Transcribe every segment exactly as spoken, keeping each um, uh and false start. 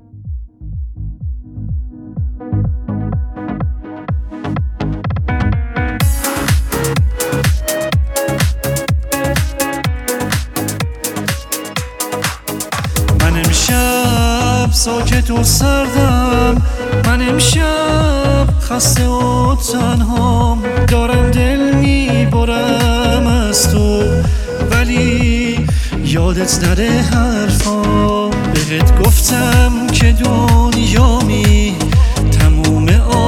من امشب ساکت و سردم، من امشب خسته و تنهام، دارم دل میبرم از تو ولی یادت نره حرفام. بهت گفتم که دنیامی تموم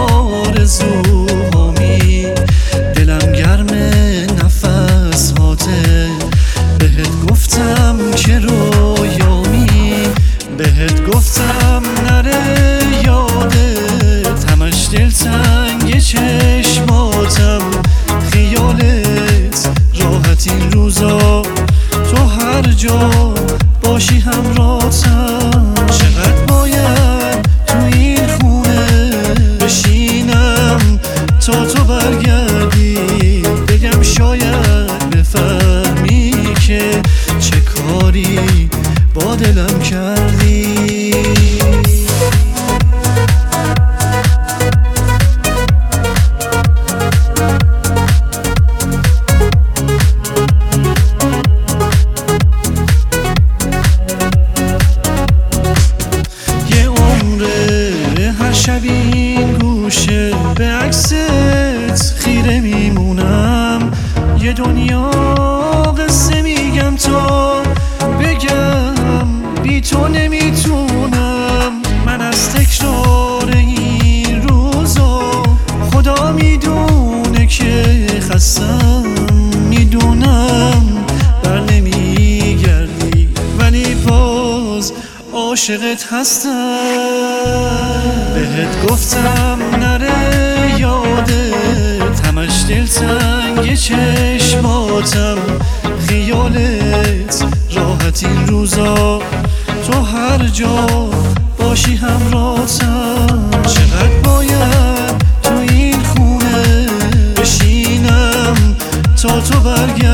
آرزوهامی، دلم گرم نفس هاته. بهت گفتم که رویامی، بهت گفتم نره یادت، همش دلتنگ چشماتم، خیالت راحت این روزا، تو هر جا باشی همراهتم. چقدر باید تو این خونه بشینم تا تو برگردی، بگم شاید بفهمی که چه کاری با دلم کردی. شب این گوشه به عکست خیره میمونم، یه دنیا قصه میگم تا بگم بی تو نمیتونم. من از تکرار این روزا خدا میدونه که خستم، میدونم بر نمیگردی ولی باز عاشقت هستم. بهت گفتم نره یادت، همش دلتنگ چشماتم، خیالت راحت این روزا، تو هر جا باشی همراهتم. چقدر باید تو این خونه بشینم تا تو برگردی،